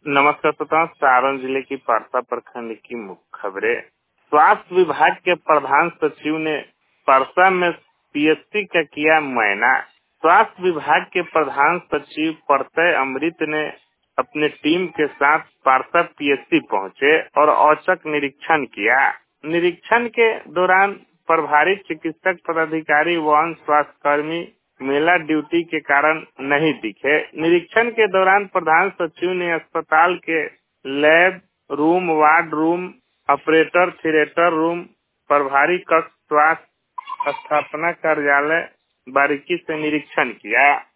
नमस्कार श्रोताओं, सारण जिले की परसा प्रखंड की मुख्य खबरें। स्वास्थ्य विभाग के प्रधान सचिव ने परसा में पीएचसी का किया मुआयना। स्वास्थ्य विभाग के प्रधान सचिव प्रत्यय अमृत ने अपने टीम के साथ परसा पीएचसी पहुंचे और औचक निरीक्षण किया। निरीक्षण के दौरान प्रभारी चिकित्सक पदाधिकारी व स्वास्थ्य कर्मी मेला ड्यूटी के कारण नहीं दिखे। निरीक्षण के दौरान प्रधान सचिव ने अस्पताल के lab room, ward room, operator theatre room, प्रभारी कक्ष, स्वास्थ्य स्थापना कार्यालय बारीकी से निरीक्षण किया।